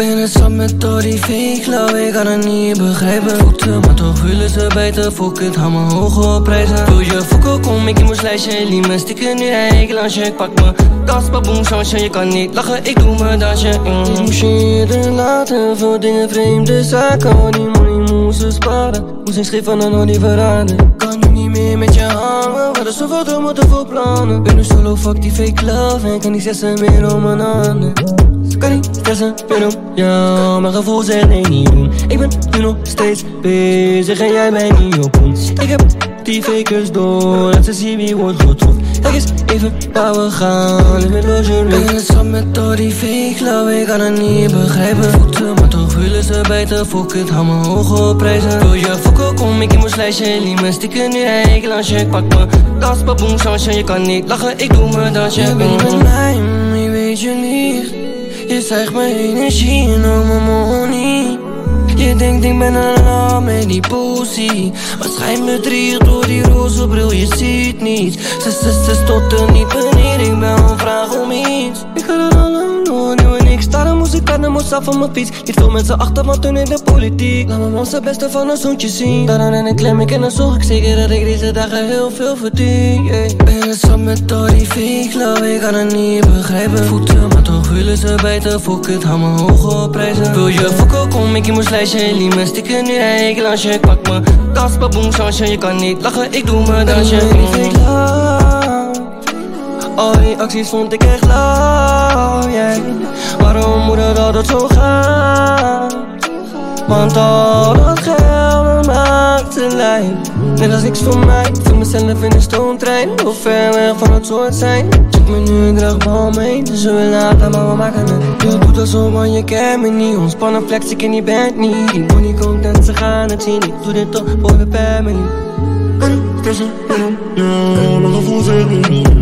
Ben het zat met al die fake love, ik kan het niet begrijpen. Voeten, maar toch willen ze bijten. Fuck it, hou me hoog op prijzen. Wil je fokken, kom ik in mijn slijsje. Liep me stikken, nu rijd ik langs je. Ik pak me das, baboom, chansje. Je kan niet lachen, ik doe mijn dansje. Ik moest je eerder laten, veel dingen vreemde zaken. Want die money moesten sparen. Moest ik schreef van een al die verraden. Kan nu niet meer met je hangen, we hadden zoveel dromen, te veel plannen. Ben nu solo, fuck die fake love. En kan niet stressen meer om mijn handen. Kan niet stressen meer om jou, mijn gevoel zegt nee niet doen. Ik ben nu nog steeds bezig en jij bent niet op ons. Ik heb die fakers door, dat ze zien wie wordt getroffen. Kijk eens even waar we gaan, lief met loge. Ben het zat met al die fake love, ik kan het niet begrijpen. Voeten, maar toch willen ze bijten. Fuck it, hou me hoog op prijzen. Wil je fokken, kom ik in mijn slijsje. Liep me stikken, nu rijd ik langs je. Ik pak me das, baboom, chansje. Je kan niet lachen, ik doe mijn dansje. Je bent met mij, ik weet je lief. Je zegt mijn energie en al mijn money. Je denkt ik ben een love met die pussy, maar schijn me drieg door die roze bril, je ziet niets. Ze stotten niet wanneer ik bij me vraag om iets. Ik had het al lang door, nu en ik starten moest ik aan moest af van mijn fiets. Niet veel mensen achter, want toen in de politiek. Laat me ons het beste van een zoontje zien. Daarom en ik klem ik en dan zorg ik zeker dat ik deze dagen heel veel verdien. Ben het zat met al die fake love, ik kan het niet begrijpen. Voeten, maar toch willen ze bijten. Fuck it, hou me hoog op prijzen. Wil je fokken, kom ik in mijn slijsje. Liep me stikken, nu rijd ik langs je. Ik pak me das, baboom, chansje. Je kan niet lachen, ik doe mijn dansje. Al die acties vond ik echt lauw, yeah. Waarom moet het altijd zo gaan? Want al dat geld maakt een lijn. Net als niks voor mij, ik vind mezelf in een stoomtrein. Hoe ver weg van het soort zijn. Check me nu, ik draag bal mee. Dus we willen laten, maar we maken het. Je doet dat zo, want je kent me niet. Ontspannen flex, ik in die band niet. Die money komt en ze gaan het zien. Ik doe dit toch voor de family. Kan niet stressen, mijn gevoel zegt niet.